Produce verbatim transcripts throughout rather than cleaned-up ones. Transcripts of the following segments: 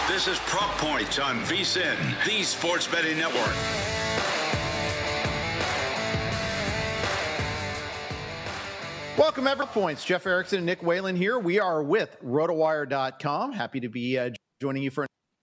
This is Prop Points on VSiN, the Sports Betting Network. Welcome, Prop Points. Jeff Erickson and Nick Whalen here. We are with RotoWire dot com. Happy to be uh, joining you for.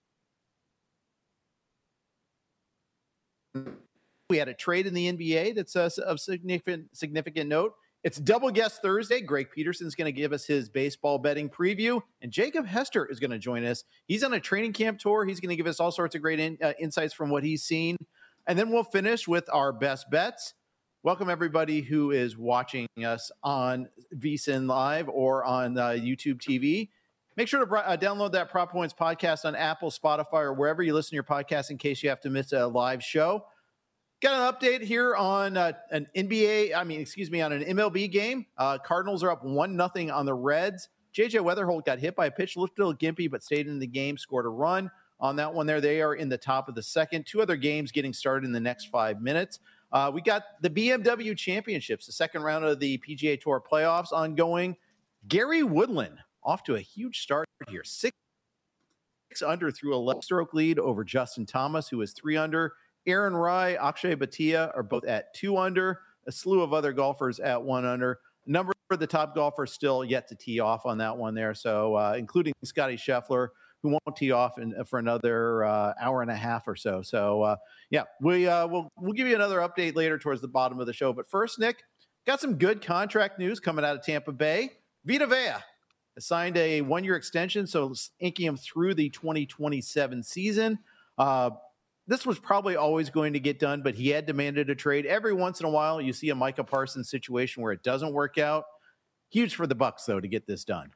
We had a trade in the N B A that's uh, of significant significant note. It's Double Guest Thursday. Greg Peterson's going to give us his baseball betting preview, and Jacob Hester is going to join us. He's on a training camp tour. He's going to give us all sorts of great in, uh, insights from what he's seen. And then we'll finish with our best bets. Welcome, everybody who is watching us on VSiN Live or on uh, YouTube T V. Make sure to uh, download that Prop Points podcast on Apple, Spotify, or wherever you listen to your podcast in case you have to miss a live show. Got an update here on uh, an N B A, I mean, excuse me, on an M L B game. Uh, Cardinals are up one nothing on the Reds. J J Weatherholt got hit by a pitch, looked a little gimpy, but stayed in the game, scored a run on that one there. They are in the top of the second. Two other games getting started in the next five minutes. Uh, we got the B M W Championships, the second round of the P G A Tour playoffs ongoing. Gary Woodland off to a huge start here. Six, six under through a eleven-stroke lead over Justin Thomas, who is three under. Aaron Rai, Akshay Bhatia are both at two under. A slew of other golfers at one under. A number of the top golfers still yet to tee off on that one there. So uh, including Scotty Scheffler, who won't tee off in, for another uh, hour and a half or so. So uh, yeah, we uh, we'll we'll give you another update later towards the bottom of the show. But first, Nick, got some good contract news coming out of Tampa Bay. Vita Vea signed a one-year extension, so inking him through the twenty twenty-seven season. Uh, This was probably always going to get done, but he had demanded a trade. Every once in a while, you see a Micah Parsons situation where it doesn't work out. Huge for the Bucks, though, to get this done.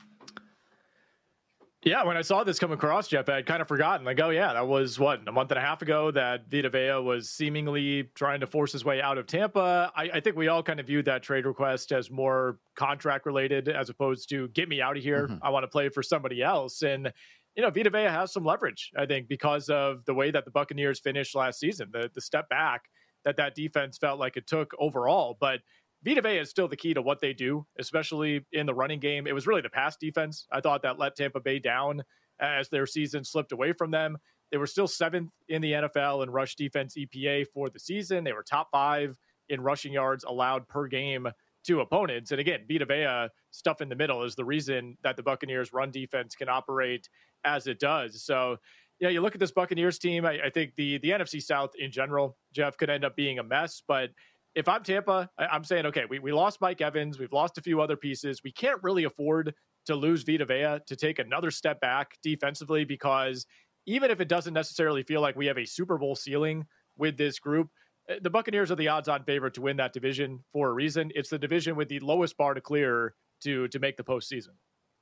Yeah, when I saw this come across, Jeff, I had kind of forgotten. Like, oh, yeah, that was, what, a month and a half ago that Vita Vea was seemingly trying to force his way out of Tampa. I, I think we all kind of viewed that trade request as more contract-related as opposed to get me out of here. Mm-hmm. I want to play for somebody else. And you know, Vita Vea has some leverage, I think, because of the way that the Buccaneers finished last season, the, the step back that that defense felt like it took overall. But Vita Vea is still the key to what they do, especially in the running game. It was really the pass defense, I thought, that let Tampa Bay down as their season slipped away from them. They were still seventh in the N F L in rush defense E P A for the season. They were top five in rushing yards allowed per game to opponents. And again, Vita Vea stuff in the middle is the reason that the Buccaneers run defense can operate as it does. So, you know, you look at this Buccaneers team, I, I think the, the N F C South in general, Jeff, could end up being a mess. But if I'm Tampa, I, I'm saying, okay, we, we lost Mike Evans. We've lost a few other pieces. We can't really afford to lose Vita Vea to take another step back defensively, because even if it doesn't necessarily feel like we have a Super Bowl ceiling with this group, the Buccaneers are the odds-on favorite to win that division for a reason. It's the division with the lowest bar to clear to to make the postseason.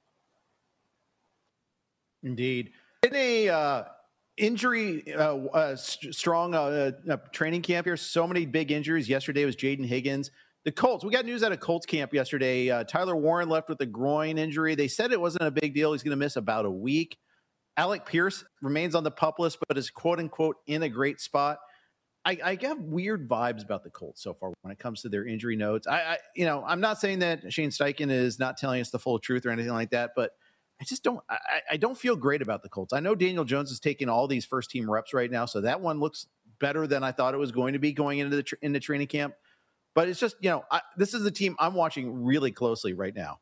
Indeed. In a uh, injury uh, uh, st- strong uh, uh, training camp here, so many big injuries. Yesterday was Jaden Higgins. The Colts, we got news out of Colts camp yesterday. Uh, Tyler Warren left with a groin injury. They said it wasn't a big deal. He's going to miss about a week. Alec Pierce remains on the PUP list, but is quote-unquote in a great spot. I, I have weird vibes about the Colts so far when it comes to their injury notes. I, I, you know, I'm not saying that Shane Steichen is not telling us the full truth or anything like that, but I just don't, I, I don't feel great about the Colts. I know Daniel Jones is taking all these first team reps right now, so that one looks better than I thought it was going to be going into the tra- into training camp. But it's just, you know, I, this is the team I'm watching really closely right now.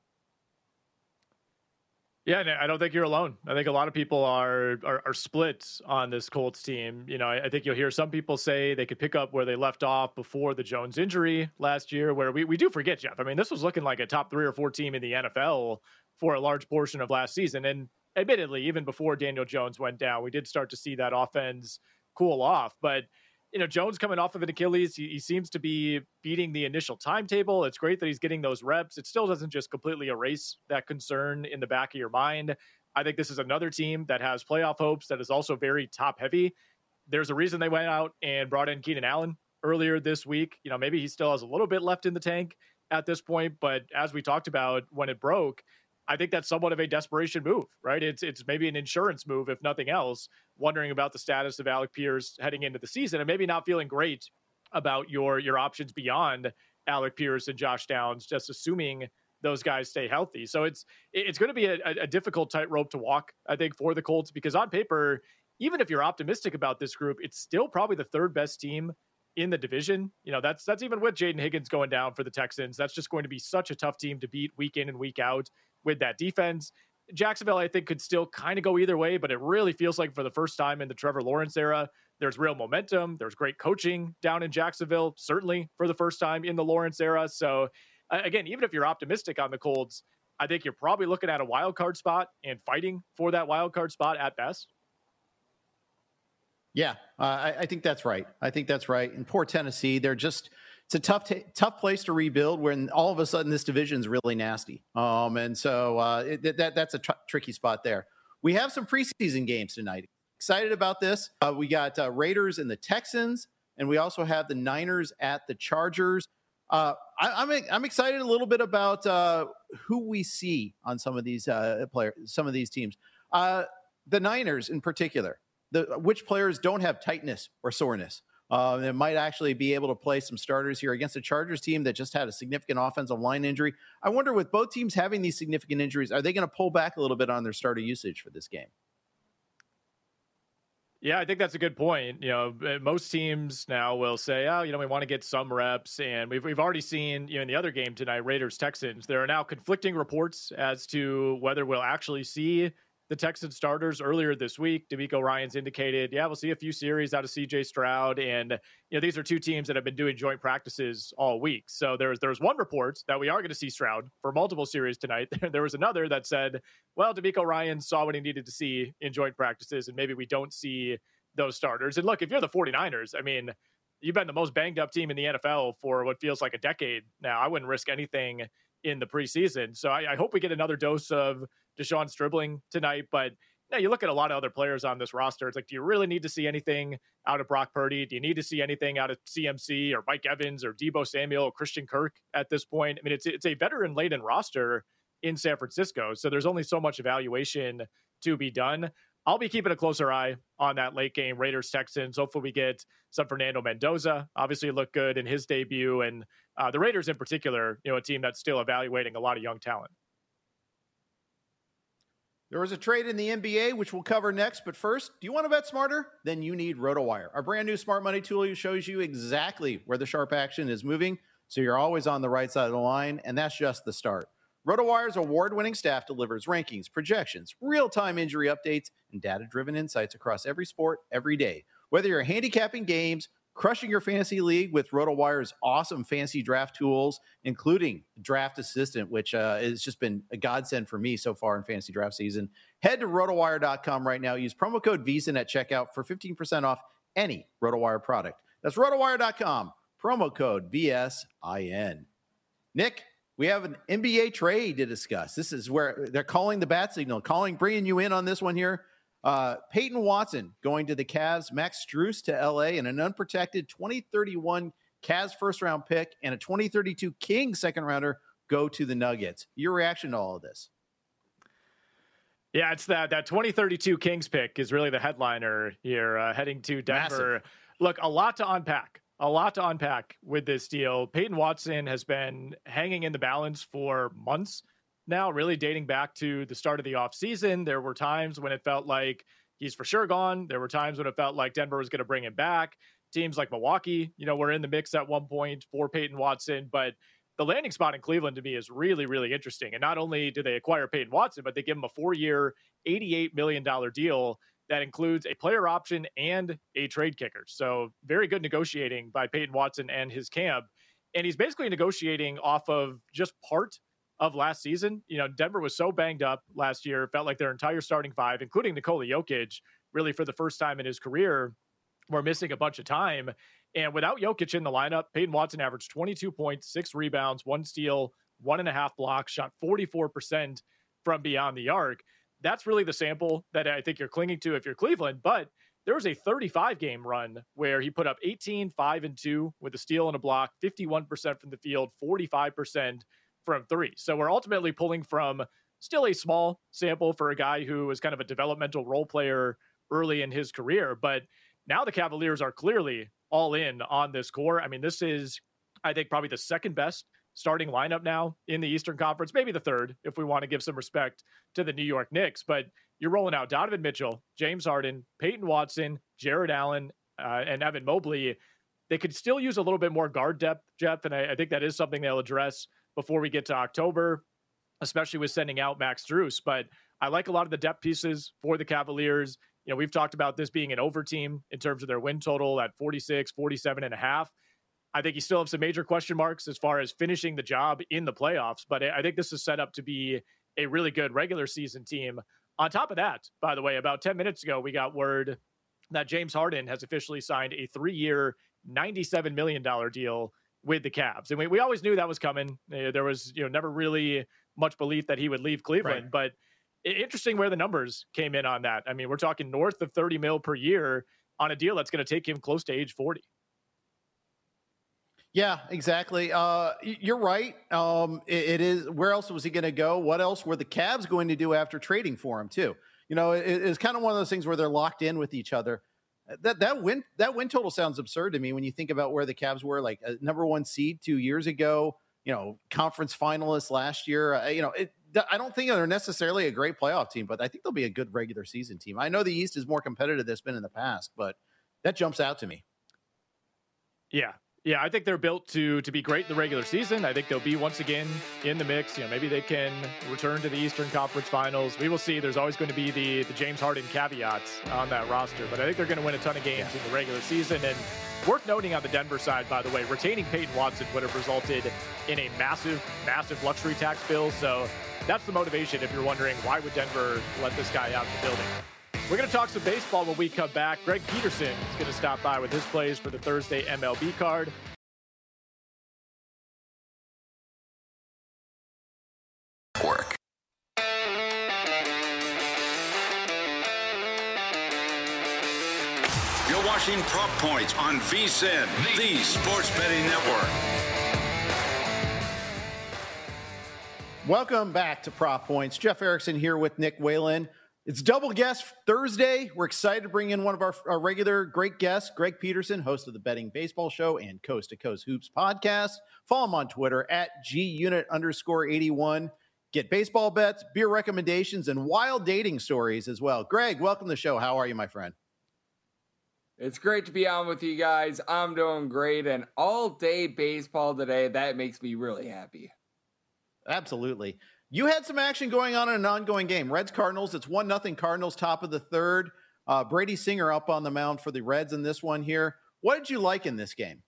Yeah, and I don't think you're alone. I think a lot of people are, are are split on this Colts team. You know, I think you'll hear some people say they could pick up where they left off before the Jones injury last year, where we, we do forget, Jeff. I mean, this was looking like a top three or four team in the N F L for a large portion of last season. And admittedly, even before Daniel Jones went down, we did start to see that offense cool off. But you know, Jones coming off of an Achilles, he, he seems to be beating the initial timetable. It's great that he's getting those reps. It still doesn't just completely erase that concern in the back of your mind. I think this is another team that has playoff hopes, that is also very top heavy. There's a reason they went out and brought in Keenan Allen earlier this week. You know, maybe he still has a little bit left in the tank at this point, but as we talked about when it broke, I think that's somewhat of a desperation move, right? It's it's maybe an insurance move, if nothing else, wondering about the status of Alec Pierce heading into the season and maybe not feeling great about your, your options beyond Alec Pierce and Josh Downs, just assuming those guys stay healthy. So it's it's going to be a, a difficult tightrope to walk, I think, for the Colts, because on paper, even if you're optimistic about this group, it's still probably the third best team in the division. You know, that's that's even with Jaden Higgins going down for the Texans. That's just going to be such a tough team to beat week in and week out with that defense. Jacksonville, I think, could still kind of go either way, but it really feels like for the first time in the Trevor Lawrence era, there's real momentum. There's great coaching down in Jacksonville, certainly for the first time in the Lawrence era. So uh, again, even if you're optimistic on the Colts, I think you're probably looking at a wild card spot and fighting for that wild card spot at best. Yeah, uh, I, I think that's right. I think that's right. And poor Tennessee, they're just, it's a tough, t- tough place to rebuild when all of a sudden this division is really nasty. Um, and so uh, it, that that's a tr- tricky spot there. We have some preseason games tonight. Excited about this. Uh, we got uh, Raiders and the Texans, and we also have the Niners at the Chargers. Uh, I, I'm I'm excited a little bit about uh, who we see on some of these uh, players, some of these teams. Uh, the Niners in particular. The, which players don't have tightness or soreness. Uh, and might actually be able to play some starters here against a Chargers team that just had a significant offensive line injury. I wonder, with both teams having these significant injuries, are they going to pull back a little bit on their starter usage for this game? Yeah, I think that's a good point. You know, most teams now will say, oh, you know, we want to get some reps. And we've, we've already seen, you know, in the other game tonight, Raiders, Texans, there are now conflicting reports as to whether we'll actually see the Texans starters earlier this week. DeMeco Ryans indicated, yeah, we'll see a few series out of C J Stroud. And, you know, these are two teams that have been doing joint practices all week. So there's, there's one report that we are going to see Stroud for multiple series tonight. There was another that said, well, DeMeco Ryans saw what he needed to see in joint practices, and maybe we don't see those starters. And look, if you're the 49ers, I mean, you've been the most banged up team in the N F L for what feels like a decade now. I wouldn't risk anything in the preseason. So I, I hope we get another dose of Deshaun Stribling tonight. But you know, you look at a lot of other players on this roster. It's like, do you really need to see anything out of Brock Purdy? Do you need to see anything out of C M C or Mike Evans or Deebo Samuel or Christian Kirk at this point? I mean, it's it's a veteran-laden roster in San Francisco. So there's only so much evaluation to be done. I'll be keeping a closer eye on that late game Raiders Texans. Hopefully we get some Fernando Mendoza. Obviously looked good in his debut, and uh, the Raiders in particular, you know, a team that's still evaluating a lot of young talent. There was a trade in the N B A, which we'll cover next. But first, do you want to bet smarter? Then you need RotoWire, our brand new smart money tool. Shows you exactly where the sharp action is moving, so you're always on the right side of the line, and that's just the start. RotoWire's award-winning staff delivers rankings, projections, real-time injury updates, and data-driven insights across every sport, every day. Whether you're handicapping games, crushing your fantasy league with RotoWire's awesome fantasy draft tools, including Draft Assistant, which uh, has just been a godsend for me so far in fantasy draft season, head to rotowire dot com right now. Use promo code VSiN at checkout for fifteen percent off any RotoWire product. That's rotowire dot com, promo code V S I N. Nick, we have an N B A trade to discuss. This is where they're calling the bat signal, calling, bringing you in on this one here. Uh, Peyton Watson going to the Cavs, Max Strus to L A, and an unprotected twenty thirty-one Cavs first-round pick and a twenty thirty-two Kings second-rounder go to the Nuggets. Your reaction to all of this? Yeah, it's that that twenty thirty-two Kings pick is really the headliner here, uh, heading to Denver. Massive. Look, a lot to unpack. A lot to unpack with this deal. Peyton Watson has been hanging in the balance for months now, really dating back to the start of the offseason. There were times when it felt like he's for sure gone. There were times when it felt like Denver was going to bring him back. Teams like Milwaukee, you know, were in the mix at one point for Peyton Watson. But the landing spot in Cleveland to me is really, really interesting. And not only do they acquire Peyton Watson, but they give him a four-year, eighty-eight million dollars deal that includes a player option and a trade kicker. So very good negotiating by Peyton Watson and his camp. And he's basically negotiating off of just part of last season. You know, Denver was so banged up last year, felt like their entire starting five, including Nikola Jokic, really for the first time in his career, were missing a bunch of time. And without Jokic in the lineup, Peyton Watson averaged twenty-two points, six rebounds, one steal, one and a half blocks, shot forty-four percent from beyond the arc. That's really the sample that I think you're clinging to if you're Cleveland. But there was a thirty-five game run where he put up eighteen, five, and two with a steal and a block, fifty-one percent from the field, forty-five percent from three. So we're ultimately pulling from still a small sample for a guy who was kind of a developmental role player early in his career. But now the Cavaliers are clearly all in on this core. I mean, this is, I think, probably the second best starting lineup now in the Eastern Conference, maybe the third, if we want to give some respect to the New York Knicks. But you're rolling out Donovan Mitchell, James Harden, Peyton Watson, Jared Allen, uh, and Evan Mobley. They could still use a little bit more guard depth, Jeff, and I, I think that is something they'll address before we get to October, especially with sending out Max Strus. But I like a lot of the depth pieces for the Cavaliers. You know, we've talked about this being an over team in terms of their win total at forty-six, forty-seven and a half. I think you still have some major question marks as far as finishing the job in the playoffs, but I think this is set up to be a really good regular season team. On top of that, by the way, about ten minutes ago, we got word that James Harden has officially signed a three-year, ninety-seven million dollars deal with the Cavs. And we, we always knew that was coming. Uh, there was, you know, never really much belief that he would leave Cleveland, right. But interesting where the numbers came in on that. I mean, we're talking north of thirty mil per year on a deal that's going to take him close to age forty. Yeah, exactly. Uh, you're right. Um, it, it is. Where else was he going to go? What else were the Cavs going to do after trading for him too? You know, it, it's kind of one of those things where they're locked in with each other. That that win that win total sounds absurd to me when you think about where the Cavs were, like a number one seed two years ago. You know, conference finalists last year. Uh, you know, it, I don't think they're necessarily a great playoff team, but I think they'll be a good regular season team. I know the East is more competitive than it's been in the past, but that jumps out to me. Yeah. Yeah, I think they're built to to be great in the regular season. I think they'll be once again in the mix. You know, maybe they can return to the Eastern Conference Finals. We will see. There's always going to be the the James Harden caveats on that roster, but I think they're going to win a ton of games yeah. in the regular season. And worth noting on the Denver side, by the way, retaining Peyton Watson would have resulted in a massive, massive luxury tax bill. So that's the motivation if you're wondering why would Denver let this guy out the building. We're going to talk some baseball when we come back. Greg Peterson is going to stop by with his plays for the Thursday M L B card. Work. You're watching Prop Points on V S I N, the Sports Betting Network. Welcome back to Prop Points. Jeff Erickson here with Nick Whalen. It's Double Guest Thursday. We're excited to bring in one of our, our regular great guests, Greg Peterson, host of the Betting Baseball Show and Coast to Coast Hoops podcast. Follow him on Twitter at G-Unit underscore 81. Get baseball bets, beer recommendations, and wild dating stories as well. Greg, welcome to the show. How are you, my friend? It's great to be on with you guys. I'm doing great, and all day baseball today, that makes me really happy. Absolutely. You had some action going on in an ongoing game. Reds Cardinals. It's one nothing Cardinals, top of the third. Uh, Brady Singer up on the mound for the Reds in this one here. What did you like in this game?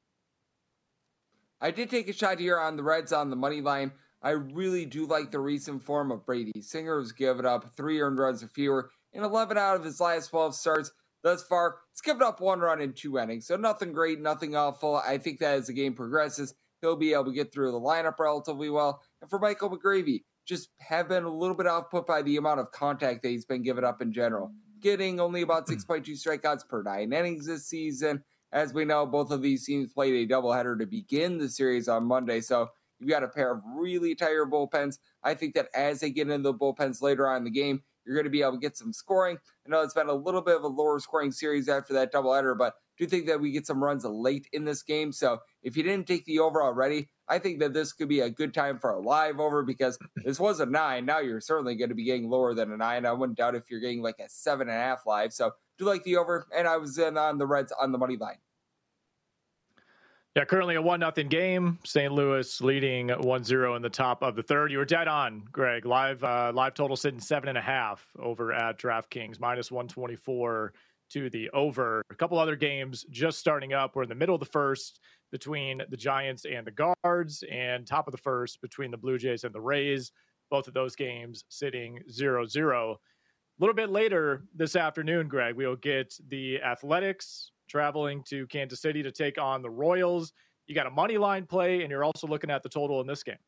I did take a shot here on the Reds on the money line. I really do like the recent form of Brady Singer, who's given up three earned runs or fewer in eleven out of his last twelve starts. Thus far, he's given up one run in two innings. So nothing great, nothing awful. I think that as the game progresses, he'll be able to get through the lineup relatively well. And for Michael McGravy, just have been a little bit output by the amount of contact that he's been given up in general. Getting only about six point two strikeouts per nine innings this season. As we know, both of these teams played a doubleheader to begin the series on Monday. So you've got a pair of really tired bullpens. I think that as they get into the bullpens later on in the game, you're going to be able to get some scoring. I know it's been a little bit of a lower scoring series after that doubleheader, but I do think that we get some runs late in this game. So if you didn't take the over already, I think that this could be a good time for a live over because this was a nine. Now you're certainly going to be getting lower than a nine. I wouldn't doubt if you're getting like a seven and a half live. So do like the over, and I was in on the Reds on the money line. Yeah, currently a one nothing game. Saint Louis leading one zero in the top of the third. You were dead on, Greg. Live uh, live total sitting seven and a half over at DraftKings, minus one twenty-four to the over. A couple other games just starting up. We're in the middle of the first between the Giants and the Guards, and top of the first between the Blue Jays and the Rays. Both of those games sitting zero zero. A little bit later this afternoon, Greg, we'll get the Athletics traveling to Kansas City to take on the Royals. You got a money line play, and you're also looking at the total in this game.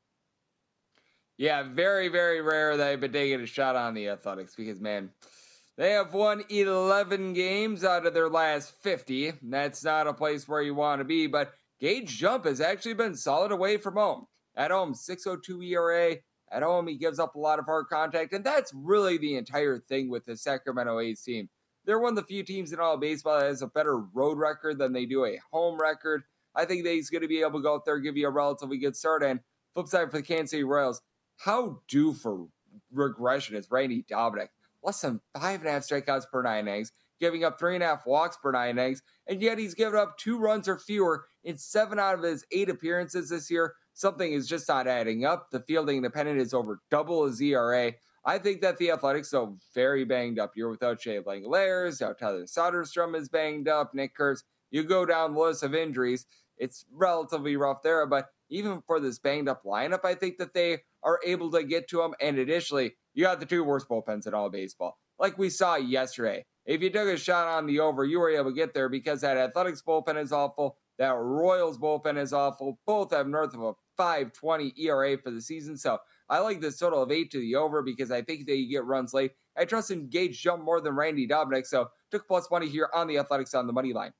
Yeah, very, very rare that I've been taking a shot on the Athletics because, man, they have won eleven games out of their last fifty. That's not a place where you want to be, but Gage Jump has actually been solid away from home. At home, six oh two E R A. At home, he gives up a lot of hard contact, and that's really the entire thing with the Sacramento A's team. They're one of the few teams in all of baseball that has a better road record than they do a home record. I think that he's going to be able to go out there and give you a relatively good start. And flip side for the Kansas City Royals, how due for regression is Randy Dobnak? Less than five and a half strikeouts per nine innings, giving up three and a half walks per nine innings, and yet he's given up two runs or fewer in seven out of his eight appearances this year. Something is just not adding up. The fielding independent is over double his E R A. I think that the Athletics are very banged up. You're without Shea Langeliers, now Tyler Soderstrom is banged up, Nick Kurtz. You go down the list of injuries, it's relatively rough there, but even for this banged up lineup, I think that they are able to get to him. And additionally, you got the two worst bullpens in all baseball. Like we saw yesterday. If you took a shot on the over, you were able to get there because that Athletics bullpen is awful. That Royals bullpen is awful. Both have north of a five twenty E R A for the season. So I like this total of eight to the over because I think that you get runs late. I trust in Gage jump more than Randy Dobnak. So took plus money here on the Athletics on the money line.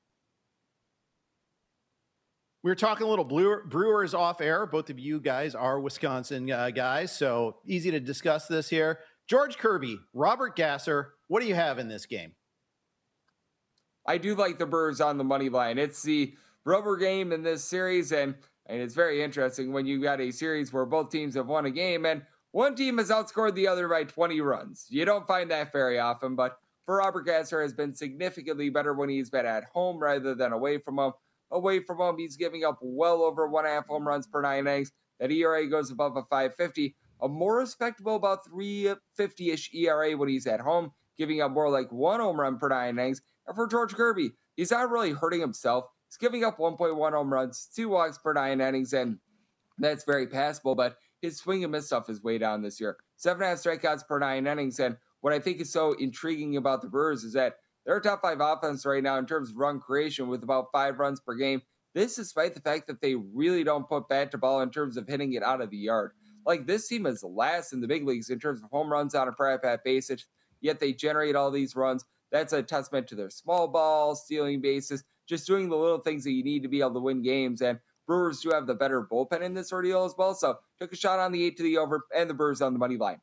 We were talking a little Brewers off air. Both of you guys are Wisconsin uh, guys, so easy to discuss this here. George Kirby, Robert Gasser, what do you have in this game? I do like the Brewers on the money line. It's the rubber game in this series, and, and it's very interesting when you got a series where both teams have won a game, and one team has outscored the other by twenty runs. You don't find that very often, but for Robert Gasser has been significantly better when he's been at home rather than away from home. Away from home, he's giving up well over one and a half home runs per nine innings. That E R A goes above a five fifty. A more respectable about three fifty-ish E R A when he's at home, giving up more like one home run per nine innings. And for George Kirby, he's not really hurting himself. He's giving up one point one home runs, two walks per nine innings, and that's very passable, but his swing and miss stuff is way down this year. Seven and a half strikeouts per nine innings, and what I think is so intriguing about the Brewers is that they're a top five offense right now in terms of run creation with about five runs per game. This despite the fact that they really don't put bat to ball in terms of hitting it out of the yard. Like, this team is last in the big leagues in terms of home runs on a per at-bat basis, yet they generate all these runs. That's a testament to their small ball, stealing bases, just doing the little things that you need to be able to win games. And Brewers do have the better bullpen in this ordeal as well. So took a shot on the eight to the over and the Brewers on the money line.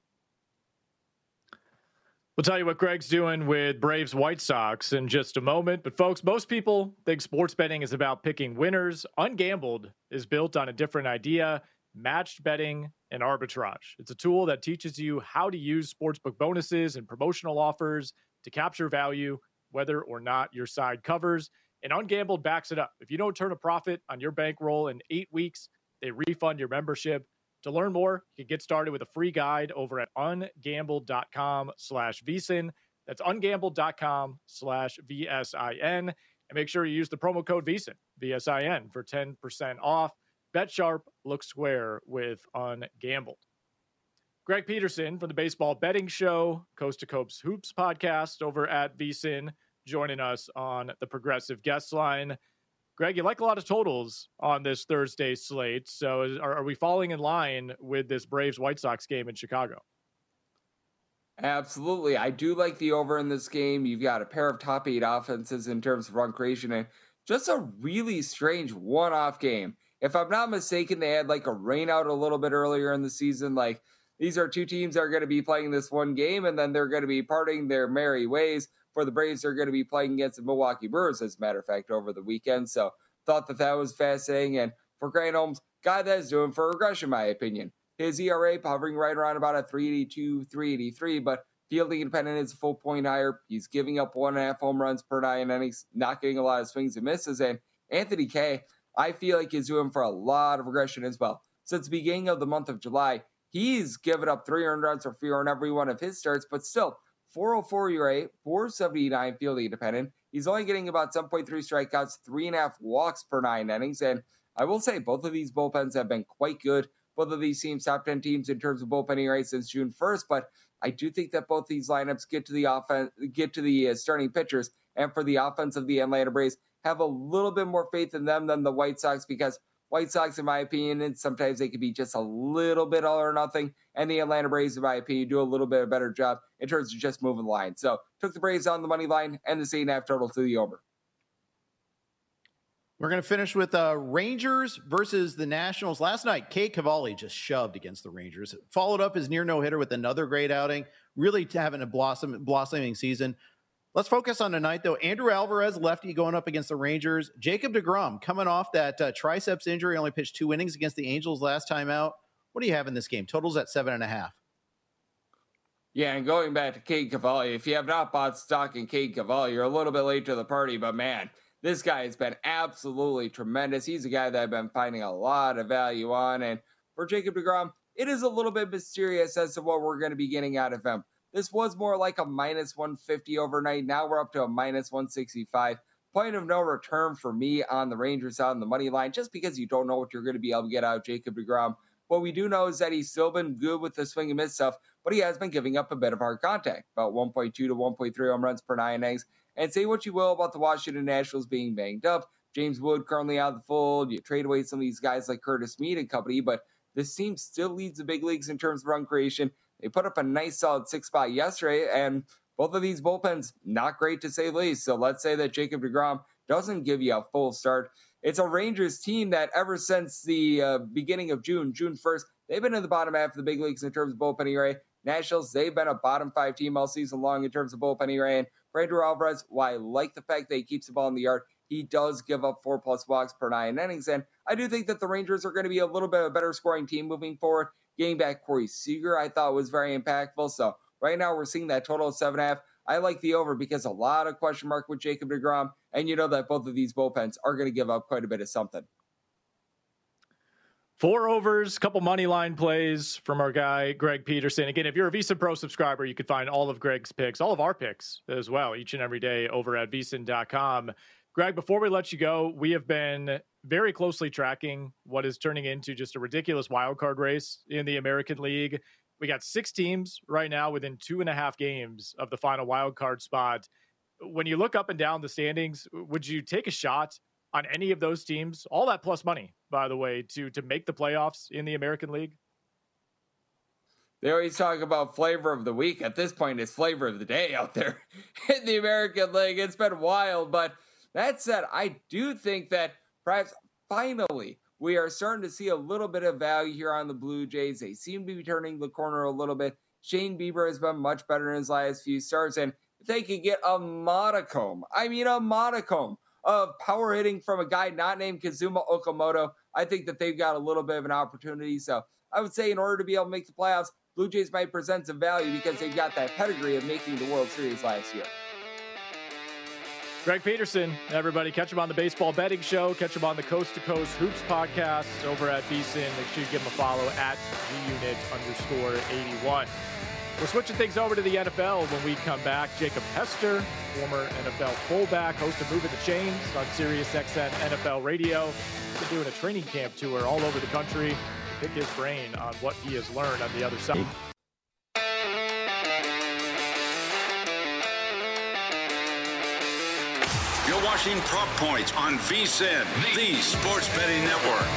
We'll tell you what Greg's doing with Braves White Sox in just a moment. But folks, most people think sports betting is about picking winners. Ungambled is built on a different idea: matched betting and arbitrage. It's a tool that teaches you how to use sportsbook bonuses and promotional offers to capture value, whether or not your side covers. And Ungambled backs it up. If you don't turn a profit on your bankroll in eight weeks, they refund your membership. To learn more, you can get started with a free guide over at ungambled.com slash vsin. That's ungambled.com slash V S I N. And make sure you use the promo code VSIN, V S I N, for ten percent off. Bet sharp, look square with Ungambled. Greg Peterson from the Baseball Betting Show, Coast to Coast Hoops podcast over at VSIN, joining us on the Progressive Guest Line. Greg, you like a lot of totals on this Thursday slate. So is, are, are we falling in line with this Braves-White Sox game in Chicago? Absolutely. I do like the over in this game. You've got a pair of top eight offenses in terms of run creation and just a really strange one-off game. If I'm not mistaken, they had like a rain out a little bit earlier in the season. Like, these are two teams that are going to be playing this one game, and then they're going to be parting their merry ways. For the Braves, they're going to be playing against the Milwaukee Brewers, as a matter of fact, over the weekend. So thought that that was fascinating. And for Grant Holmes, guy that is doing for regression, in my opinion. His E R A hovering right around about a three eighty-two, three eighty-three, but fielding independent is a full point higher. He's giving up one and a half home runs per nine innings, not getting a lot of swings and misses. And Anthony Kay, I feel like he's doing for a lot of regression as well. Since the beginning of the month of July, he's given up three earned runs or fewer in every one of his starts, but still, four oh four E R A, four seventy-nine fielding independent. He's only getting about seven point three strikeouts, three and a half walks per nine innings. And I will say both of these bullpens have been quite good. Both of these teams, top ten teams in terms of bullpen E R A since June first. But I do think that both these lineups get to the offense, get to the uh, starting pitchers. And for the offense of the Atlanta Braves, have a little bit more faith in them than the White Sox, because White Sox, in my opinion, and sometimes they could be just a little bit all or nothing. And the Atlanta Braves, in my opinion, do a little bit of a better job in terms of just moving the line. So took the Braves on the money line and the eight and a half total to the over. We're going to finish with uh, Rangers versus the Nationals. Last night, Kay Cavalli just shoved against the Rangers. Followed up his near no-hitter with another great outing, really having a blossom, blossoming season. Let's focus on tonight, though. Andrew Alvarez, lefty, going up against the Rangers. Jacob deGrom coming off that uh, triceps injury, only pitched two innings against the Angels last time out. What do you have in this game? Totals at seven and a half. Yeah, and going back to Cade Cavalli, if you have not bought stock in Cade Cavalli, you're a little bit late to the party, but man, this guy has been absolutely tremendous. He's a guy that I've been finding a lot of value on, and for Jacob deGrom, it is a little bit mysterious as to what we're going to be getting out of him. This was more like a minus one fifty overnight. Now we're up to a minus one sixty-five. Point of no return for me on the Rangers on the money line, just because you don't know what you're going to be able to get out of Jacob deGrom. What we do know is that he's still been good with the swing and miss stuff, but he has been giving up a bit of hard contact, about one point two to one point three home runs per nine innings. And say what you will about the Washington Nationals being banged up. James Wood currently out of the fold. You trade away some of these guys like Curtis Mead and company, but this team still leads the big leagues in terms of run creation. They put up a nice solid six spot yesterday, and both of these bullpens, not great to say the least. So let's say that Jacob deGrom doesn't give you a full start. It's a Rangers team that ever since the uh, beginning of June, June first, they've been in the bottom half of the big leagues in terms of bullpen E R A. Nationals, they've been a bottom five team all season long in terms of bullpen E R A. And for Andrew Alvarez, while I like the fact that he keeps the ball in the yard, he does give up four plus walks per nine innings. And I do think that the Rangers are going to be a little bit of a better scoring team moving forward. Getting back Corey Seager, I thought was very impactful. So right now we're seeing that total of seven and a half. I like the over because a lot of question mark with Jacob deGrom. And you know that both of these bullpens are going to give up quite a bit of something. Four overs, couple money line plays from our guy, Greg Peterson. Again, if you're a VSiN Pro subscriber, you can find all of Greg's picks, all of our picks as well, each and every day over at V S I N dot com. Greg, before we let you go, we have been very closely tracking what is turning into just a ridiculous wild card race in the American League. We got six teams right now within two and a half games of the final wild card spot. When you look up and down the standings, would you take a shot on any of those teams? All that plus money, by the way, to to make the playoffs in the American League? They always talk about flavor of the week. At this point, it's flavor of the day out there in the American League. It's been wild, but that said, I do think that perhaps finally we are starting to see a little bit of value here on the Blue Jays. They seem to be turning the corner a little bit. Shane Bieber has been much better in his last few starts, and if they could get a modicum, I mean a modicum, of power hitting from a guy not named Kazuma Okamoto, I think that they've got a little bit of an opportunity. So I would say in order to be able to make the playoffs, Blue Jays might present some value because they've got that pedigree of making the World Series last year. Greg Peterson, everybody, catch him on the Baseball Betting Show. Catch him on the Coast to Coast Hoops podcast over at VSiN. Make sure you give him a follow at G-Unit underscore eighty-one. We're switching things over to the N F L when we come back. Jacob Hester, former N F L fullback, host of Moving the Chains on Sirius X M N F L Radio. He's been doing a training camp tour all over the country to pick his brain on what he has learned on the other side. You're watching Prop Points on VSiN, the Sports Betting Network.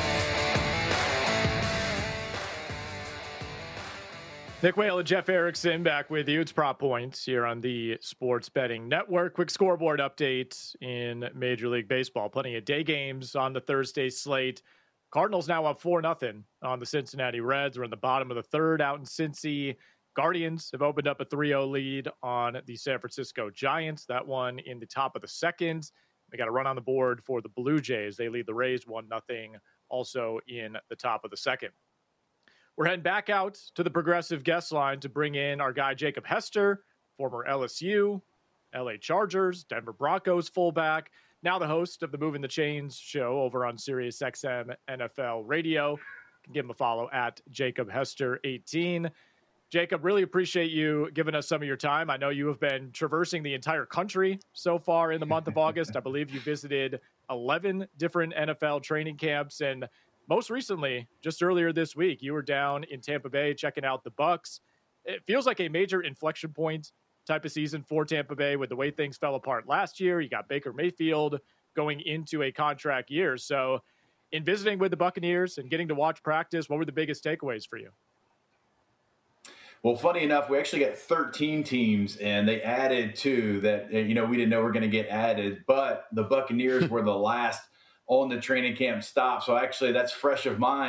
Nick Whale and Jeff Erickson back with you. It's Prop Points here on the Sports Betting Network. Quick scoreboard update in Major League Baseball. Plenty of day games on the Thursday slate. Cardinals now up four nothing on the Cincinnati Reds. We're in the bottom of the third out in Cincy. Guardians have opened up a three oh lead on the San Francisco Giants. That one in the top of the second. They got a run on the board for the Blue Jays. They lead the Rays one nothing also in the top of the second. We're heading back out to the Progressive guest line to bring in our guy Jacob Hester, former L S U, L A Chargers, Denver Broncos fullback, now the host of the Moving the Chains show over on Sirius X M N F L Radio. You can give him a follow at Jacob Hester eighteen. Jacob, really appreciate you giving us some of your time. I know you have been traversing the entire country so far in the month of August. I believe you visited eleven different N F L training camps, and most recently, just earlier this week, you were down in Tampa Bay checking out the Bucs. It feels like a major inflection point type of season for Tampa Bay with the way things fell apart last year. You got Baker Mayfield going into a contract year. So in visiting with the Buccaneers and getting to watch practice, what were the biggest takeaways for you? Well, funny enough, we actually got thirteen teams, and they added two that, you know, we didn't know were going to get added, but the Buccaneers were the last on the training camp stop. So actually that's fresh of mind.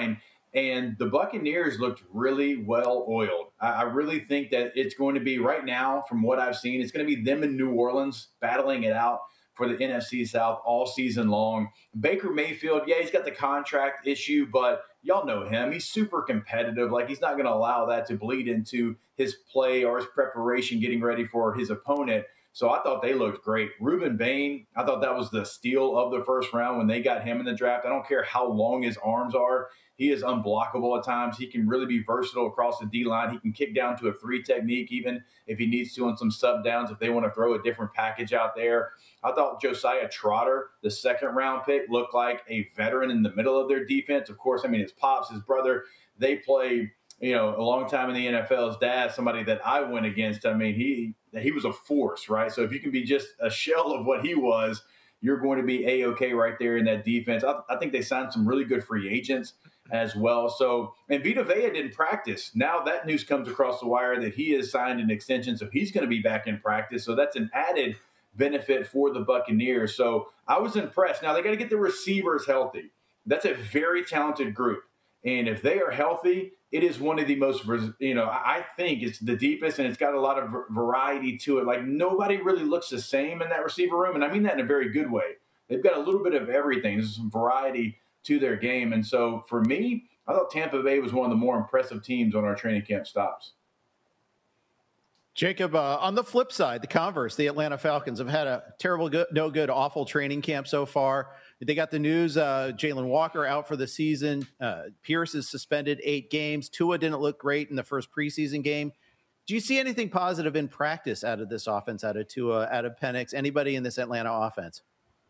And the Buccaneers looked really well oiled. I, I really think that it's going to be right now, from what I've seen, it's going to be them in New Orleans battling it out for the N F C South all season long. Baker Mayfield, yeah, he's got the contract issue, but y'all know him. He's super competitive. Like, he's not going to allow that to bleed into his play or his preparation getting ready for his opponent. So I thought they looked great. Reuben Bain, I thought that was the steal of the first round when they got him in the draft. I don't care how long his arms are. He is unblockable at times. He can really be versatile across the D-line. He can kick down to a three technique even if he needs to on some sub downs if they want to throw a different package out there. I thought Josiah Trotter, the second round pick, looked like a veteran in the middle of their defense. Of course, I mean, his pops, his brother, they play, you know, a long time in the N F L. His dad, somebody that I went against, I mean, he he was a force, right? So if you can be just a shell of what he was, you're going to be A-okay right there in that defense. I, I think they signed some really good free agents as well. So, and Vita Vea didn't practice. Now that news comes across the wire that he has signed an extension, so he's going to be back in practice. So that's an added benefit for the Buccaneers. So I was impressed. Now they got to get the receivers healthy. That's a very talented group. And if they are healthy, it is one of the most, you know, I think it's the deepest and it's got a lot of variety to it. Like, nobody really looks the same in that receiver room. And I mean that in a very good way. They've got a little bit of everything. There's some variety to their game. And so for me, I thought Tampa Bay was one of the more impressive teams on our training camp stops. Jacob, uh, on the flip side, the converse, the Atlanta Falcons have had a terrible, good, no good, awful training camp so far. They got the news, uh, Jalen Walker out for the season. Uh, Pierce is suspended eight games. Tua didn't look great in the first preseason game. Do you see anything positive in practice out of this offense, out of Tua, out of Penix, anybody in this Atlanta offense?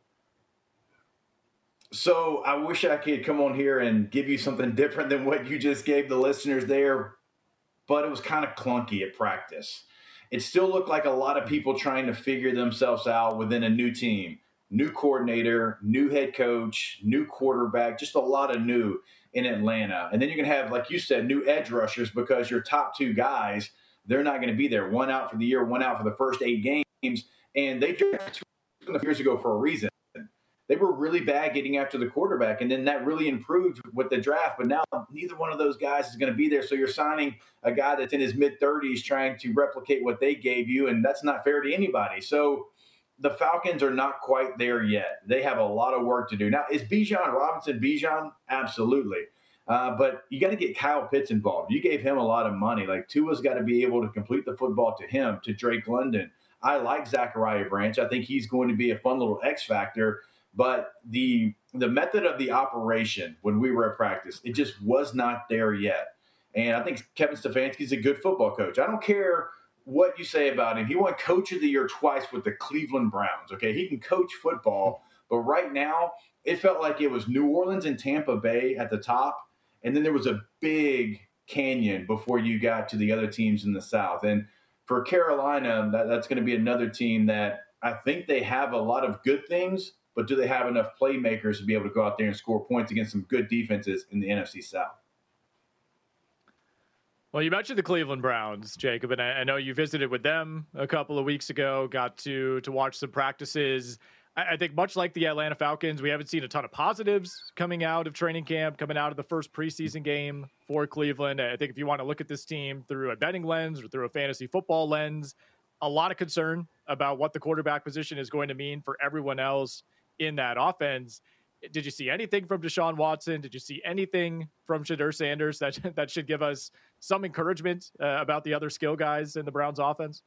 So I wish I could come on here and give you something different than what you just gave the listeners there, but it was kind of clunky at practice. It still looked like a lot of people trying to figure themselves out within a new team, new coordinator, new head coach, new quarterback, just a lot of new in Atlanta. And then you're going to have, like you said, new edge rushers because your top two guys, they're not going to be there. One out for the year, one out for the first eight games. And they drafted two years ago for a reason. They were really bad getting after the quarterback, and then that really improved with the draft. But now neither one of those guys is going to be there, so you're signing a guy that's in his mid-thirties trying to replicate what they gave you, and that's not fair to anybody. So the Falcons are not quite there yet. They have a lot of work to do. Now, is Bijan Robinson Bijan? Absolutely. Uh, but you got to get Kyle Pitts involved. You gave him a lot of money. Like, Tua's got to be able to complete the football to him, to Drake London. I like Zachariah Branch. I think he's going to be a fun little X factor. But the the method of the operation when we were at practice, it just was not there yet. And I think Kevin Stefanski's a good football coach. I don't care what you say about him. He won Coach of the Year twice with the Cleveland Browns. Okay, he can coach football. But right now, it felt like it was New Orleans and Tampa Bay at the top. And then there was a big canyon before you got to the other teams in the South. And for Carolina, that, that's going to be another team that I think they have a lot of good things, but do they have enough playmakers to be able to go out there and score points against some good defenses in the N F C South? Well, you mentioned the Cleveland Browns, Jacob, and I, I know you visited with them a couple of weeks ago, got to to watch some practices. I, I think much like the Atlanta Falcons, we haven't seen a ton of positives coming out of training camp, coming out of the first preseason game for Cleveland. I think if you want to look at this team through a betting lens or through a fantasy football lens, a lot of concern about what the quarterback position is going to mean for everyone else in that offense. Did you see anything from Deshaun Watson? Did you see anything from Shedeur Sanders that that should give us some encouragement uh, about the other skill guys in the Browns offense?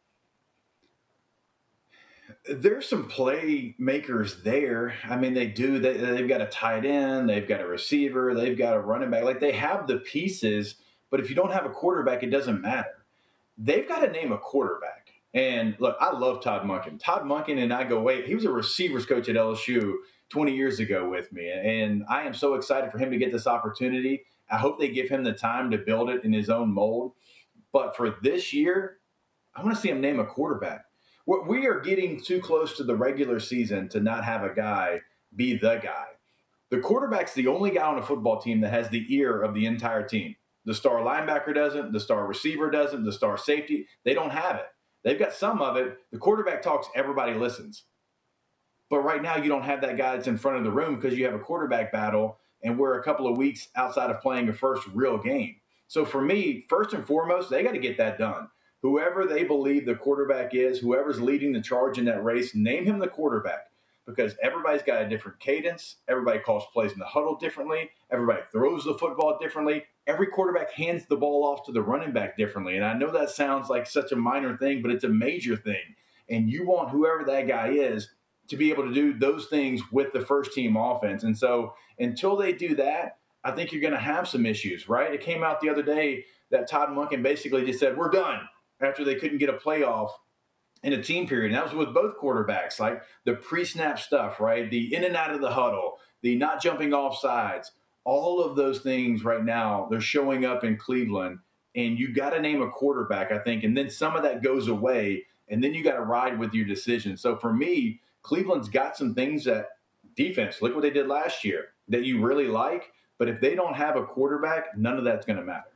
There's some playmakers there. I mean, they do. They, they've got a tight end. They've got a receiver. They've got a running back. Like, they have the pieces, but if you don't have a quarterback, it doesn't matter. They've got to name a quarterback. And look, I love Todd Monken. Todd Monken and I go, wait, he was a receivers coach at L S U twenty years ago with me. And I am so excited for him to get this opportunity. I hope they give him the time to build it in his own mold. But for this year, I want to see him name a quarterback. We are getting too close to the regular season to not have a guy be the guy. The quarterback's the only guy on a football team that has the ear of the entire team. The star linebacker doesn't. The star receiver doesn't. The star safety, they don't have it. They've got some of it. The quarterback talks, everybody listens. But right now you don't have that guy that's in front of the room because you have a quarterback battle. and we're a couple of weeks outside of playing a first real game. So for me, first and foremost, they got to get that done. Whoever they believe the quarterback is, whoever's leading the charge in that race, name him the quarterback, because everybody's got a different cadence. Everybody calls plays in the huddle differently. Everybody throws the football differently. Every quarterback hands the ball off to the running back differently. And I know that sounds like such a minor thing, but it's a major thing. And you want whoever that guy is to be able to do those things with the first team offense. And so until they do that, I think you're going to have some issues, right? It came out the other day that Todd Monken basically just said, we're done, after they couldn't get a playoff in a team period. And that was with both quarterbacks, like the pre-snap stuff, right? The in and out of the huddle, the not jumping off sides, all of those things right now, they're showing up in Cleveland. And you got to name a quarterback, I think. And then some of that goes away, and then you got to ride with your decision. So for me, Cleveland's got some things that defense, look what they did last year, that you really like. But if they don't have a quarterback, none of that's going to matter.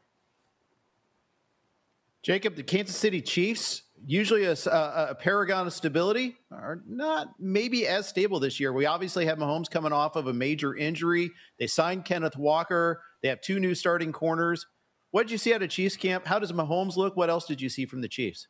Jacob, the Kansas City Chiefs, usually a, a, a paragon of stability, are not maybe as stable this year. We obviously have Mahomes coming off of a major injury. They signed Kenneth Walker. They have two new starting corners. What did you see out of Chiefs camp? How does Mahomes look? What else did you see from the Chiefs?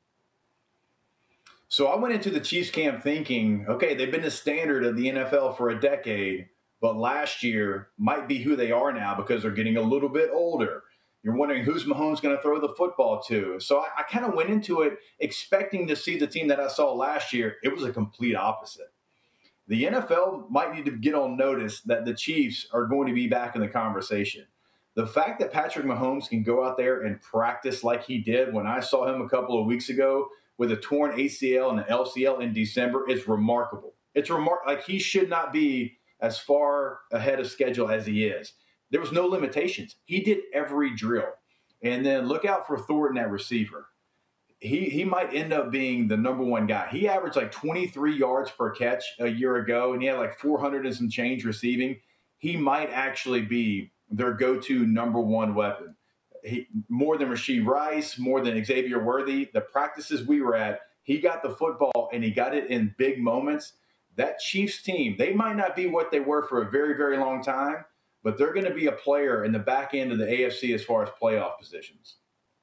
So I went into the Chiefs camp thinking, okay, they've been the standard of the N F L for a decade, but last year might be who they are now because they're getting a little bit older. You're wondering who's Mahomes going to throw the football to. So I, I kind of went into it expecting to see the team that I saw last year. It was a complete opposite. The N F L might need to get on notice that the Chiefs are going to be back in the conversation. The fact that Patrick Mahomes can go out there and practice like he did when I saw him a couple of weeks ago with a torn A C L and an L C L in December is remarkable. It's remar- like he should not be as far ahead of schedule as he is. There was no limitations. He did every drill. And then look out for Thornton at receiver. He he might end up being the number one guy. He averaged like twenty-three yards per catch a year ago, and he had like four hundred and some change receiving. He might actually be their go-to number one weapon. He, more than Rashee Rice, more than Xavier Worthy. The practices we were at, he got the football, and he got it in big moments. That Chiefs team, they might not be what they were for a very, very long time, but they're going to be a player in the back end of the A F C as far as playoff positions.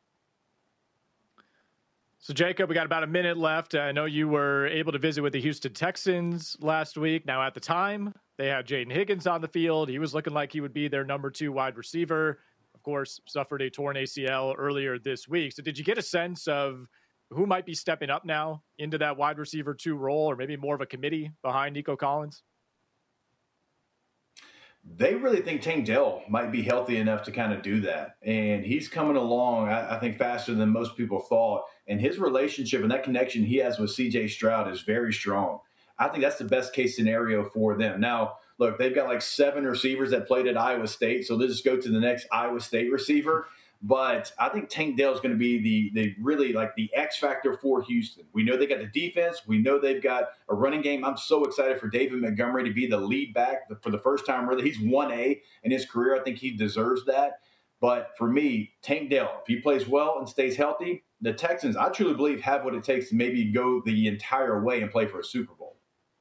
So, Jacob, we got about a minute left. I know you were able to visit with the Houston Texans last week. Now, at the time, they had Jaden Higgins on the field. He was looking like he would be their number two wide receiver. Of course, suffered a torn A C L earlier this week. So did you get a sense of who might be stepping up now into that wide receiver two role, or maybe more of a committee behind Nico Collins? They really think Tank Dell might be healthy enough to kind of do that. And he's coming along, I, I think, faster than most people thought. And his relationship and that connection he has with C J Stroud is very strong. I think that's the best case scenario for them. Now, look, they've got like seven receivers that played at Iowa State, so they'll just go to the next Iowa State receiver. But I think Tank Dell is going to be the, the really like the X factor for Houston. We know they got the defense. We know they've got a running game. I'm so excited for David Montgomery to be the lead back for the first time. Really, he's one A in his career. I think he deserves that. But for me, Tank Dell, if he plays well and stays healthy, the Texans, I truly believe, have what it takes to maybe go the entire way and play for a Super Bowl.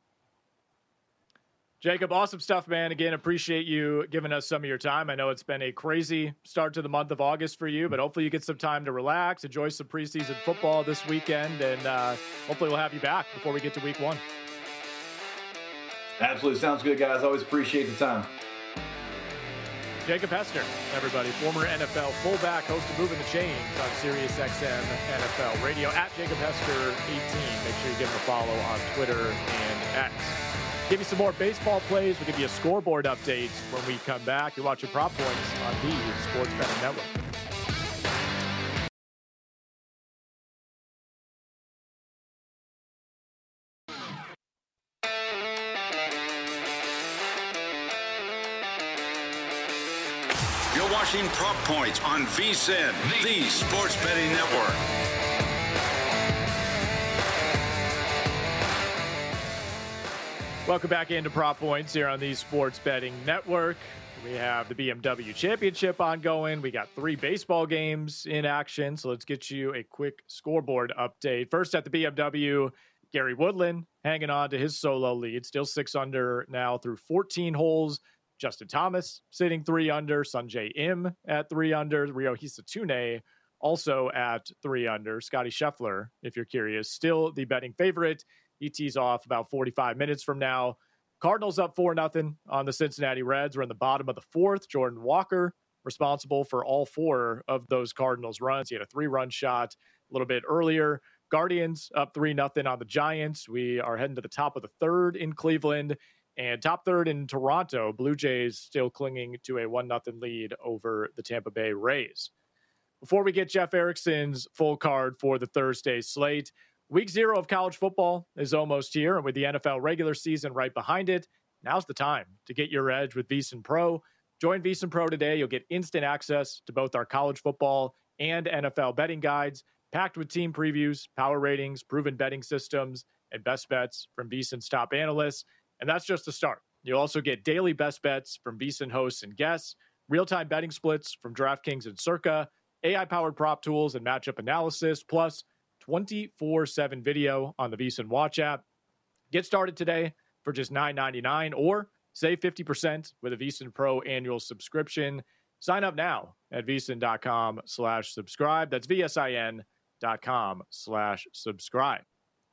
Jacob, awesome stuff, man. Again, appreciate you giving us some of your time. I know it's been a crazy start to the month of August for you, but hopefully you get some time to relax, enjoy some preseason football this weekend, and uh, hopefully we'll have you back before we get to week one. Absolutely. Sounds good, guys. Always appreciate the time. Jacob Hester, everybody, former N F L fullback, host of Moving the Chains on Sirius X M N F L Radio, at Jacob Hester eighteen. Make sure you give him a follow on Twitter and X. Give you some more baseball plays. We'll give you a scoreboard update when we come back. You're watching Prop Points on the Sports Betting Network. You're watching Prop Points on V S I N, the Sports Betting Network. Welcome back into Prop Points here on the Sports Betting Network. We have the B M W Championship ongoing. We got three baseball games in action, so let's get you a quick scoreboard update. First at the B M W, Gary Woodland hanging on to his solo lead, still six under now through fourteen holes, Justin Thomas sitting three under, Sanjay Im at three under, Rio Hisatune also at three under. Scotty Scheffler, if you're curious, still the betting favorite. He tees off about forty-five minutes from now. Cardinals up four nothing on the Cincinnati Reds. We're in the bottom of the fourth. Jordan Walker responsible for all four of those Cardinals runs. He had a three-run shot a little bit earlier. Guardians up three nothing on the Giants. We are heading to the top of the third in Cleveland. And top third in Toronto, Blue Jays still clinging to a one nothing lead over the Tampa Bay Rays. Before we get Jeff Erickson's full card for the Thursday slate, week zero of college football is almost here, and with the N F L regular season right behind it, now's the time to get your edge with VSiN Pro. Join VSiN Pro today. You'll get instant access to both our college football and N F L betting guides, packed with team previews, power ratings, proven betting systems, and best bets from VSiN's top analysts. And that's just the start. You'll also get daily best bets from VSiN hosts and guests, real-time betting splits from DraftKings and Circa, A I-powered prop tools and matchup analysis, plus twenty-four seven video on the VSiN Watch app. Get started today for just nine ninety-nine or save fifty percent with a VSiN Pro annual subscription. Sign up now at VSiN.com slash subscribe. That's V-S-I-N dot com slash subscribe.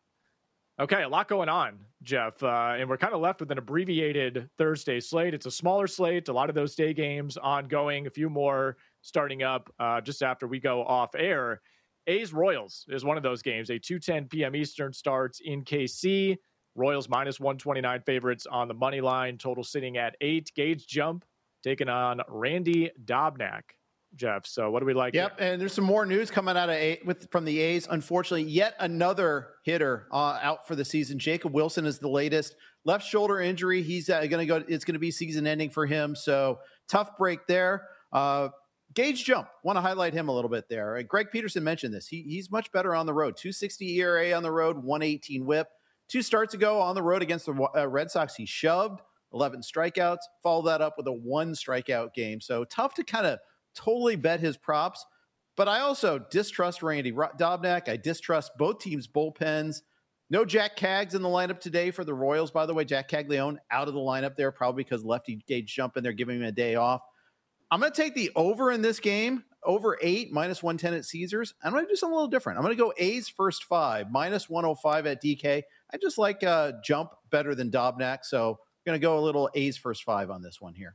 Okay, a lot going on, Jeff, uh, and we're kind of left with an abbreviated Thursday slate. It's a smaller slate, a lot of those day games ongoing, a few more starting up uh, just after we go off air. A's Royals is one of those games, a two ten p.m. Eastern starts in K C. Royals minus one twenty-nine favorites on the money line, total sitting at eight. Gage Jump taking on Randy Dobnak. Jeff, so what do we like? Yep, here? And there's some more news coming out of A with from the A's. Unfortunately, yet another hitter uh, out for the season. Jacob Wilson is the latest left shoulder injury. He's uh, going to go. It's going to be season ending for him. So tough break there. Uh, Gage Jump, want to highlight him a little bit there. Uh, Greg Peterson mentioned this. He, he's much better on the road. two sixty E R A on the road, one eighteen whip. Two starts ago on the road against the uh, Red Sox, he shoved eleven strikeouts. Followed that up with a one strikeout game. So tough to kind of totally bet his props, but I also distrust Randy Dobnak. I distrust both teams' bullpens. No Jack Caggs in the lineup today for the Royals, by the way. Jack Caglione out of the lineup there, probably because lefty Gage Jump in there giving him a day off. I'm going to take the over in this game, over eight, minus one ten at Caesars. I'm going to do something a little different. I'm going to go A's first five, minus one oh five at D K. I just like uh, Jump better than Dobnak, so I'm going to go a little A's first five on this one here.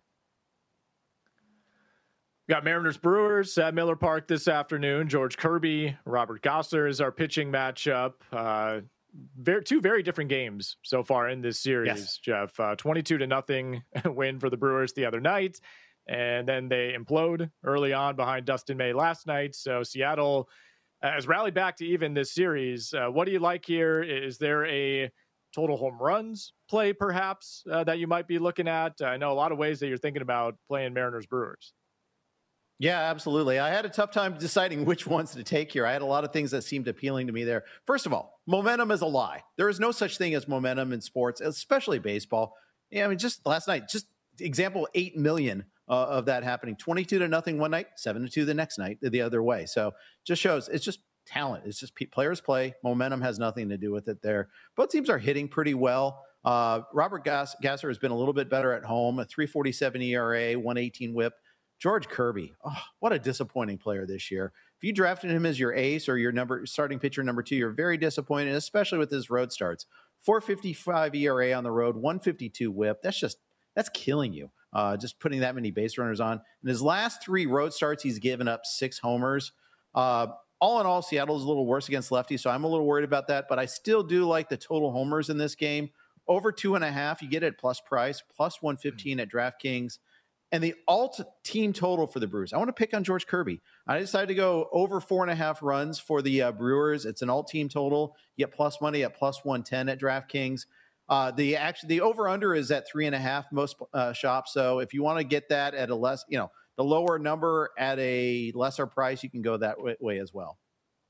Got Mariners Brewers at Miller Park this afternoon. George Kirby, Robert Gosler is our pitching matchup. Uh, very, two very different games so far in this series, yes. Jeff. Uh, twenty-two to nothing win for the Brewers the other night. And then they implode early on behind Dustin May last night. So Seattle has rallied back to even this series. Uh, what do you like here? Is there a total home runs play perhaps uh, that you might be looking at? I know a lot of ways that you're thinking about playing Mariners Brewers. Yeah, absolutely. I had a tough time deciding which ones to take here. I had a lot of things that seemed appealing to me there. First of all, momentum is a lie. There is no such thing as momentum in sports, especially baseball. Yeah, I mean, just last night, just example, eight million uh, of that happening. twenty-two to nothing one night, seven to two the next night, the other way. So just shows it's just talent. It's just players play. Momentum has nothing to do with it there. Both teams are hitting pretty well. Uh, Robert Gass- Gasser has been a little bit better at home, a three forty-seven E R A, one eighteen whip. George Kirby, oh, what a disappointing player this year. If you drafted him as your ace or your number starting pitcher number two, you're very disappointed, especially with his road starts. four fifty-five E R A on the road, one fifty-two whip. That's just, that's killing you. Uh, just putting that many base runners on. In his last three road starts, he's given up six homers. Uh, all in all, Seattle is a little worse against lefties, so I'm a little worried about that, but I still do like the total homers in this game. Over two and a half, you get it at plus price, plus one fifteen at DraftKings. And the alt team total for the Brewers, I want to pick on George Kirby. I decided to go over four and a half runs for the uh, Brewers. It's an alt team total. You get plus money at plus one ten at DraftKings. Uh, the actually the over under is at three and a half most uh, shops. So if you want to get that at a less, you know, the lower number at a lesser price, you can go that way, way as well.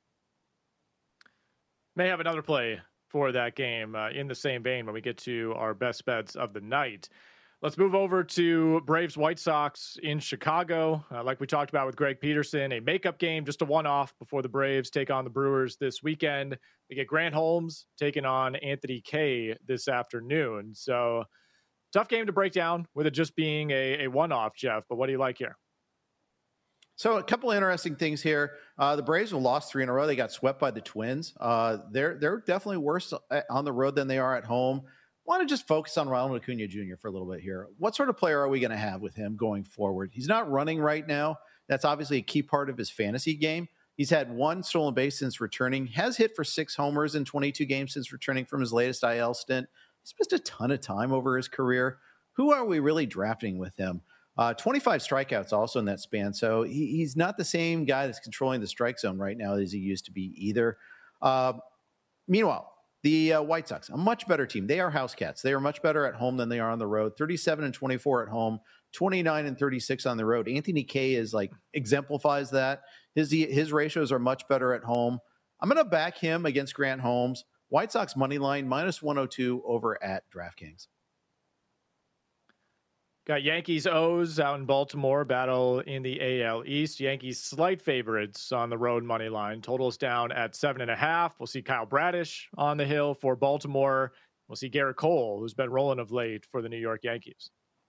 May have another play for that game uh, in the same vein when we get to our best bets of the night. Let's move over to Braves White Sox in Chicago. Uh, like we talked about with Greg Peterson, a makeup game, just a one-off before the Braves take on the Brewers this weekend. We get Grant Holmes taking on Anthony Kay this afternoon. So tough game to break down with it just being a, a one-off, Jeff. But what do you like here? So a couple of interesting things here. Uh, the Braves have lost three in a row. They got swept by the Twins. Uh, they're they're definitely worse on the road than they are at home. Want to just focus on Ronald Acuna Junior for a little bit here. What sort of player are we going to have with him going forward? He's not running right now. That's obviously a key part of his fantasy game. He's had one stolen base since returning, has hit for six homers in twenty-two games since returning from his latest I L stint. He's missed a ton of time over his career. Who are we really drafting with him? Uh, twenty-five strikeouts also in that span. So he, he's not the same guy that's controlling the strike zone right now as he used to be either. Uh, meanwhile, the uh, White Sox, a much better team. They are house cats. They are much better at home than they are on the road. thirty-seven and twenty-four at home, twenty-nine and thirty-six on the road. Anthony Kay is like exemplifies that. His, his ratios are much better at home. I'm going to back him against Grant Holmes. White Sox money line minus one oh two over at DraftKings. Got Yankees O's out in Baltimore, battle in the A L East. Yankees slight favorites on the road money line. Totals down at seven and a half. We'll see Kyle Bradish on the hill for Baltimore. We'll see Garrett Cole, who's been rolling of late for the New York Yankees.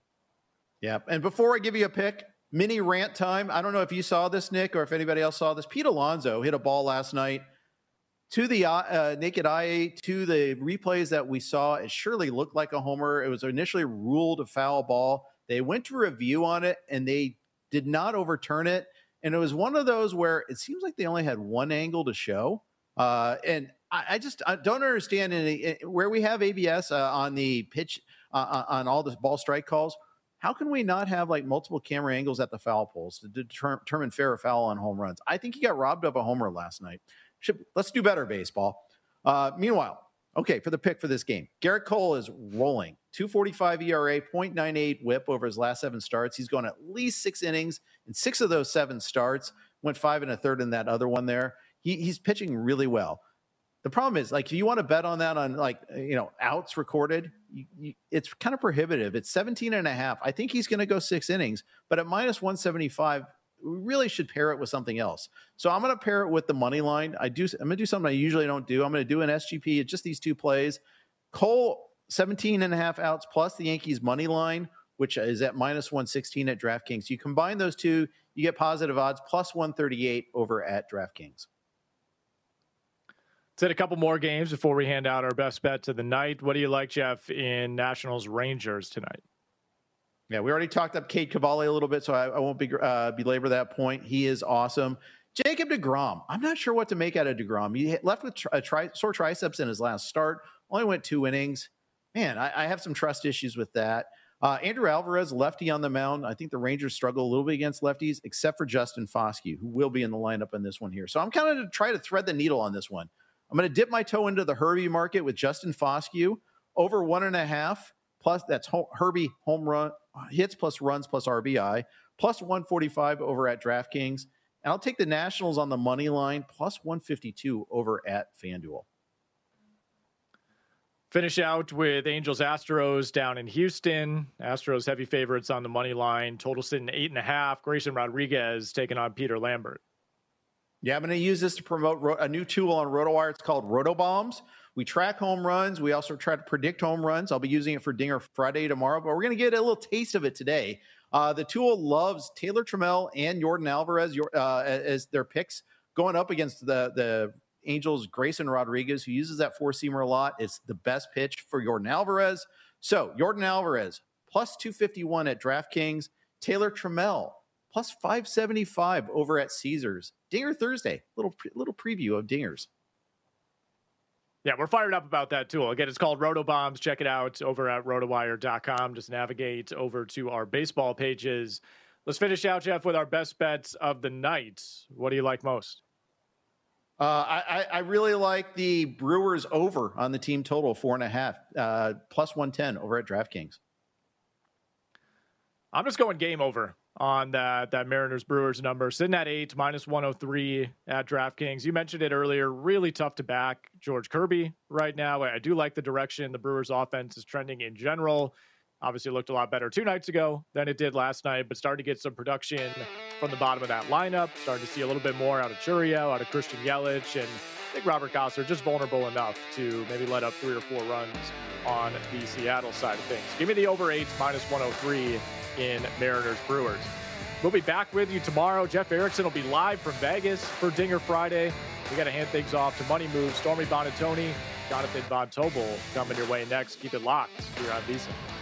Yeah, and before I give you a pick, mini rant time. I don't know if you saw this, Nick, or if anybody else saw this. Pete Alonso hit a ball last night to the uh, naked eye, to the replays that we saw. It surely looked like a homer. It was initially ruled a foul ball. They went to review on it, and they did not overturn it. And it was one of those where it seems like they only had one angle to show. Uh, and I, I just I don't understand any, where we have A B S uh, on the pitch, uh, on all the ball strike calls. How can we not have like multiple camera angles at the foul poles to determine fair or foul on home runs? I think he got robbed of a homer last night. Should, let's do better, baseball. Uh, meanwhile, okay, for the pick for this game, Garrett Cole is rolling. two forty-five E R A, point nine eight whip over his last seven starts. He's gone at least six innings in six of those seven starts. Went five and a third in that other one there. He, he's pitching really well. The problem is, like, if you want to bet on that on, like, you know, outs recorded, you, you, it's kind of prohibitive. It's seventeen and a half. I think he's going to go six innings, but at minus one seventy-five, we really should pair it with something else. So I'm going to pair it with the money line. I do. I'm going to do something I usually don't do. I'm going to do an S G P. It's just these two plays. Cole, seventeen and a half outs plus the Yankees money line, which is at minus one sixteen at DraftKings. You combine those two, you get positive odds, plus one thirty-eight over at DraftKings. Let's hit a couple more games before we hand out our best bet to the night. What do you like, Jeff, in Nationals Rangers tonight? Yeah, we already talked up Cade Cavalli a little bit, so I, I won't be, uh, belabor that point. He is awesome. Jacob deGrom. I'm not sure what to make out of deGrom. He left with a tri- sore triceps in his last start. Only went two innings. Man, I, I have some trust issues with that. Uh, Andrew Alvarez, lefty on the mound. I think the Rangers struggle a little bit against lefties, except for Justin Foscue, who will be in the lineup in this one here. So I'm kind of trying to thread the needle on this one. I'm going to dip my toe into the Herbie market with Justin Foscue over one and a half. Plus, that's ho- Herbie home run hits plus runs plus R B I plus one forty-five over at DraftKings. And I'll take the Nationals on the money line plus one fifty-two over at FanDuel. Finish out with Angels Astros down in Houston. Astros heavy favorites on the money line. Total sitting eight and a half. Grayson Rodriguez taking on Peter Lambert. Yeah, I'm going to use this to promote ro- a new tool on RotoWire. It's called RotoBombs. We track home runs. We also try to predict home runs. I'll be using it for Dinger Friday tomorrow, but we're going to get a little taste of it today. Uh, the tool loves Taylor Trammell and Yordan Alvarez uh, as their picks going up against the, the Angels' Grayson Rodriguez, who uses that four-seamer a lot. It's the best pitch for Yordan Alvarez. So Yordan Alvarez, plus two fifty-one at DraftKings. Taylor Trammell, plus five seventy-five over at Caesars. Dinger Thursday, little little preview of Dingers. Yeah, we're fired up about that tool. Again, it's called RotoBombs. Check it out over at rotowire dot com. Just navigate over to our baseball pages. Let's finish out, Jeff, with our best bets of the night. What do you like most? Uh, I, I really like the Brewers over on the team total, four and a half, uh, plus one ten over at DraftKings. I'm just going game over on that that Mariners Brewers number, sitting at eight, minus one oh three at DraftKings. You mentioned it earlier, really tough to back George Kirby right now. I do like the direction the Brewers offense is trending in general. Obviously looked a lot better two nights ago than it did last night, but starting to get some production from the bottom of that lineup, starting to see a little bit more out of Churio, out of Christian Yelich, and think Robert Costner just vulnerable enough to maybe let up three or four runs on the Seattle side of things. Give me the over eights, minus one oh three in Mariners Brewers. We'll be back with you tomorrow. Jeff Erickson will be live from Vegas for Dinger Friday. We got to hand things off to Money Moves, Stormy Bonatoni, Jonathan Von Tobel coming your way next. Keep it locked here on VSiN.